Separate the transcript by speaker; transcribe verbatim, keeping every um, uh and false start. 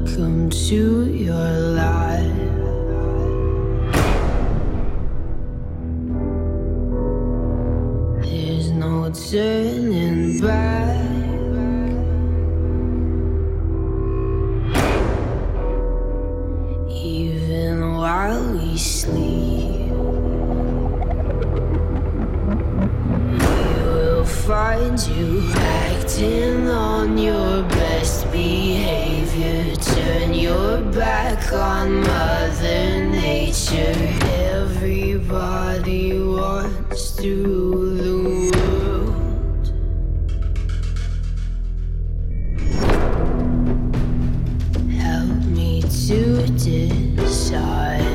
Speaker 1: Come to your life. There's no turning back. Even while we sleep, we will find you acting on your best behavior. Turn your back on Mother Nature. Everybody wants to rule the world. Help me to decide.